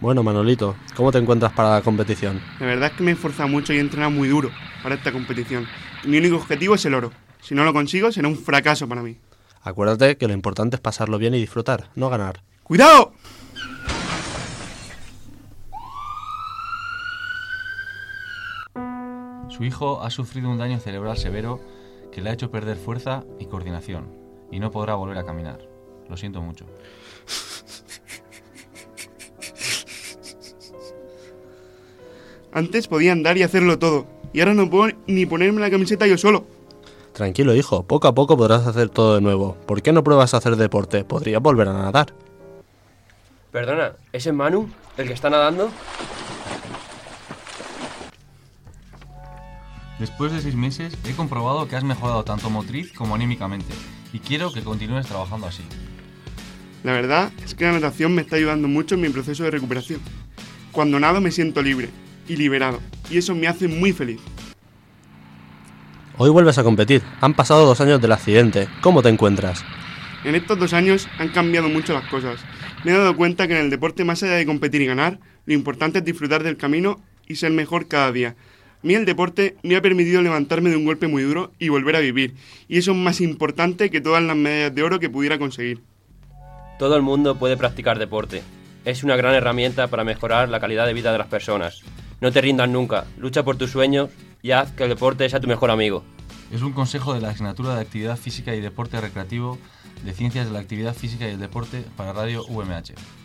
Bueno, Manolito, ¿cómo te encuentras para la competición? La verdad es que me he esforzado mucho y he entrenado muy duro para esta competición. Mi único objetivo es el oro. Si no lo consigo, será un fracaso para mí. Acuérdate que lo importante es pasarlo bien y disfrutar, no ganar. ¡Cuidado! Su hijo ha sufrido un daño cerebral severo que le ha hecho perder fuerza y coordinación, y no podrá volver a caminar. Lo siento mucho. Antes podía andar y hacerlo todo, y ahora no puedo ni ponerme la camiseta yo solo. Tranquilo, hijo, poco a poco podrás hacer todo de nuevo. ¿Por qué no pruebas a hacer deporte? Podrías volver a nadar. Perdona, ¿ese es Manu, el que está nadando? Después de 6 meses he comprobado que has mejorado tanto motriz como anímicamente, y quiero que continúes trabajando así. La verdad es que la natación me está ayudando mucho en mi proceso de recuperación. Cuando nado me siento libre y liberado, y eso me hace muy feliz. Hoy vuelves a competir. Han pasado 2 años del accidente. ¿Cómo te encuentras? En estos 2 años han cambiado mucho las cosas. Me he dado cuenta que en el deporte, más allá de competir y ganar, lo importante es disfrutar del camino y ser mejor cada día. A mí el deporte me ha permitido levantarme de un golpe muy duro y volver a vivir, y eso es más importante que todas las medallas de oro que pudiera conseguir. Todo el mundo puede practicar deporte. Es una gran herramienta para mejorar la calidad de vida de las personas. No te rindas nunca, lucha por tus sueños y haz que el deporte sea tu mejor amigo. Es un consejo de la asignatura de Actividad Física y Deporte Recreativo de Ciencias de la Actividad Física y el Deporte para Radio UMH.